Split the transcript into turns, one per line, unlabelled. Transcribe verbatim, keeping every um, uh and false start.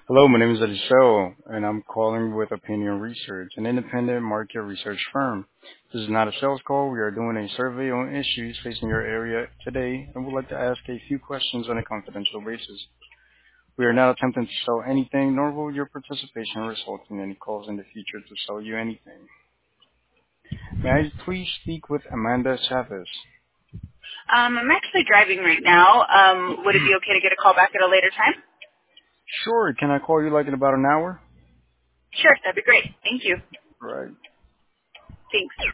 Hello, my name is Eliseo, and I'm calling with Opinion Research, an independent market research firm. This is not a sales call. We are doing a survey on issues facing your area today, and would like to ask a few questions on a confidential basis. We are not attempting to sell anything, nor will your participation result in any calls in the future to sell you anything. May I please speak with Amanda Chavez?
Um, I'm actually driving right now. Um, would it be okay to get a call back at a later time?
Sure. Can I call you like in about an hour?
Sure, that'd be great. Thank you.
Right.
Thanks.